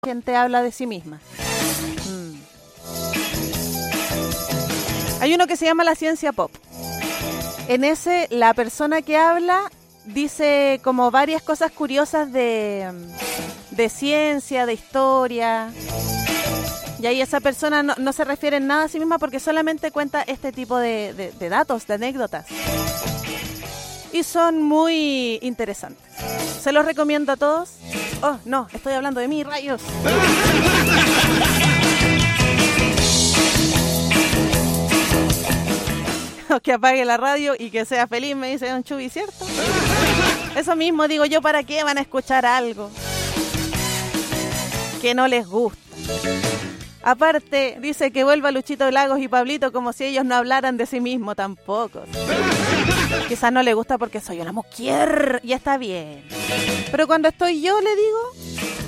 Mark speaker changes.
Speaker 1: gente habla de sí misma. Hay uno que se llama La Ciencia Pop. En ese, la persona que habla dice como varias cosas curiosas de ciencia, de historia. Y ahí esa persona no se refiere en nada a sí misma porque solamente cuenta este tipo de datos, de anécdotas. Y son muy interesantes. Se los recomiendo a todos. Oh, no, estoy hablando de mí, rayos. Que apague la radio y que sea feliz, me dice Don Chubi, ¿cierto? Eso mismo digo yo, ¿para qué van a escuchar algo que no les gusta? Aparte, dice que vuelva Luchito Lagos y Pablito como si ellos no hablaran de sí mismos tampoco. Quizás no le gusta porque soy una mujer y está bien. Pero cuando estoy yo, le digo,